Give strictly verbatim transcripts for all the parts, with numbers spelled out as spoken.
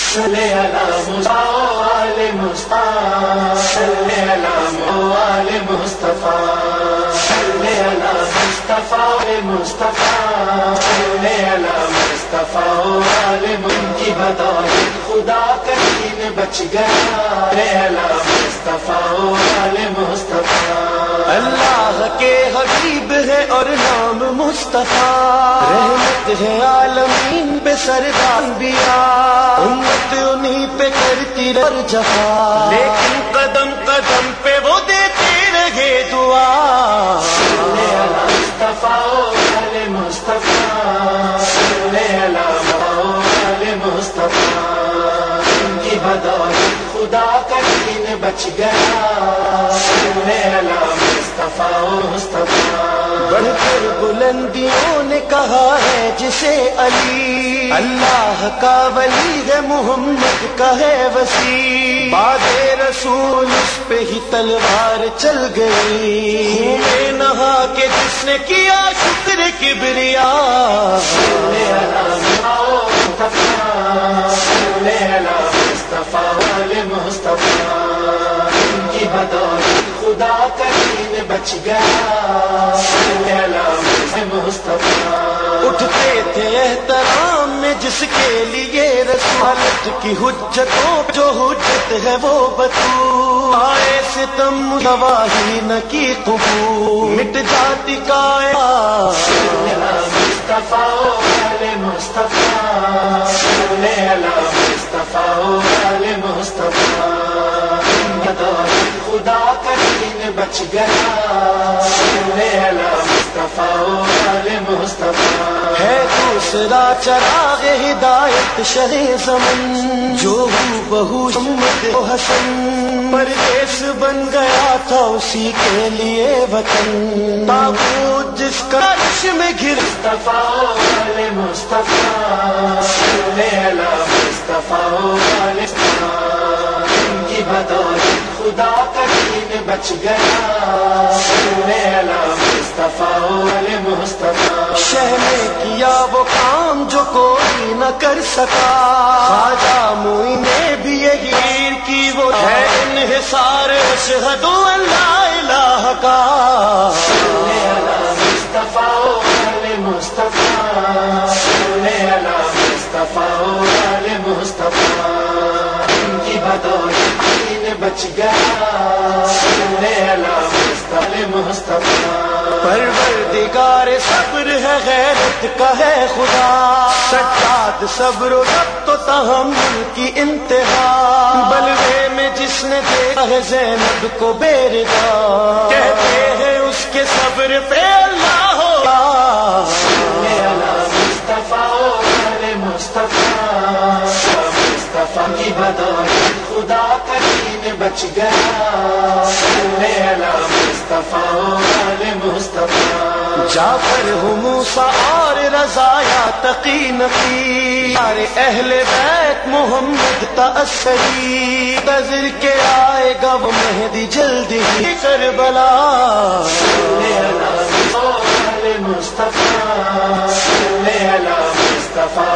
صلی علی مصطفیٰ صلی علی مصطفیٰ صلی علی مصطفیٰ مصطفیٰ صلی علی مصطفیٰ علی ان کی بدولت خدا کا دین بچ گیا صلی علی مصطفیٰ علی مصطفیٰ اللہ کے حبیب ہے اور نام مصطفیٰ، رحمت ہے عالمین پہ سردار انبیاء، امت انہی پہ کرتی رہ جفا، لیکن قدم قدم پہ وہ دیتے رہے دعا صلی علی مصطفیٰ علی مصطفیٰ صلی علی مصطفیٰ ان کی بدولت خدا کا دین بچ گیا صلی علی مصطفیٰ مصطفیٰ بڑھ کر بلندیوں نے کہا ہے جسے علی، اللہ کا ولی ہے محمد کا ہے وسیع، بعد رسول اس پہ ہی تلوار چل گئی، خون میں نہا کے جس نے کیا شکر کبریا صلی علی مصطفیٰ صلی علی مصطفیٰ علی مصطفیٰ ان کی بدولت خدا کا دین بچ گیا صلی علی مصطفیٰ اٹھتے تھے احترام میں جس کے لیے رسالت کی حجتوں جو حجت ہے وہ بطور، آئے ستم گواہی نہ کی قبول، مٹ جاتی کائنات صلی علی مصطفیٰ علی مصطفیٰ صلی علی مصطفیٰ علی مصطفیٰ بدولت خدا کا دین بچ گیا صلی علی مصطفیٰ علی مصطفیٰ ہے دوسرا چراغ ہدایت شہ زمن جو ہو بہو محمد و حسن، پردیس بن گیا تھا اسی کے لیے وطن، تابوت جس کا عرش میں گر مصطفیٰ علی مصطفیٰ صلی علی مصطفیٰ علی مصطفیٰ ان کی بدولت خدا کا دین بچ گیا صلی علی مصطفیٰ علی مصطفیٰ شہ نے کیا وہ کام جو کوئی نہ کر سکا، خواجہ معین نے بھی یہی کی وہ ہے انحصار اشہد ان لا الہ کا صلی علی مصطفیٰ علی مصطفیٰ صلی علی مصطفیٰ علی مصطفیٰ ان کی بدولت دین بچ گیا صلی علی مصطفیٰ علی مصطفیٰ پروردگار صبر ہے غیرت کا ہے خدا، سجاد صبر و ضبط و تحمل کی انتہا، بلوے میں جس نے دیکھا ہے زینب کو بیردا، کہتے ہیں اس کے صبر پہ اللہ ہو صلی علی مصطفیٰ علی مصطفیٰ مصطفیٰ کی بدولت خدا کا دین بچ گیا صلی علی مصطفیٰ علی مصطفیٰ جعفر ہو موسیٰ اور رضایا تقی نقی، سارے اہل بیت محمد تأثری، نظر کے آئے گا وہ مہدی جلدی ہی کربلا صلی علی مصطفیٰ صلی علی مصطفیٰ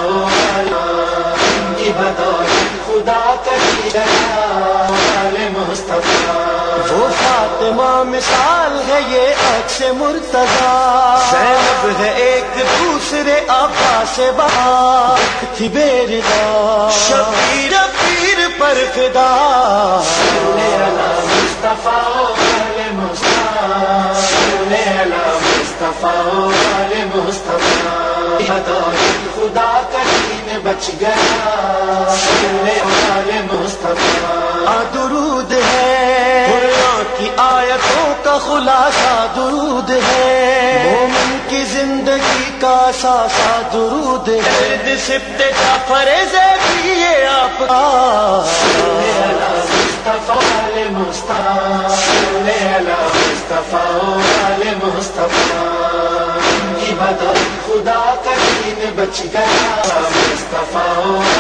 ان کی بدولت خدا کا دین علی مصطفیٰ وہ فاطمہ مثال ہے یہ عکس مرتضیٰ، زینب ہے ایک دوسرے آقا سے بہار تھی بیردا، شبیر پیر پر فدا صلی علی مصطفیٰ علی مصطفیٰ صلی علی مصطفیٰ علی مصطفیٰ بدولت خدا کا دین بچ گیا صلی علی مصطفیٰ درود ہے قرآن کی آیتوں کا خلاصہ درود ہے، مومن کی زندگی کا ساسا درود ہے، سبت جعفر زیدی یہ آپ کا صلی علی مصطفیٰ علی مصطفیٰ صلی علی مصطفیٰ علی مصطفیٰ ان کی بدولت خدا کا دین بچ گیا مصطفیٰ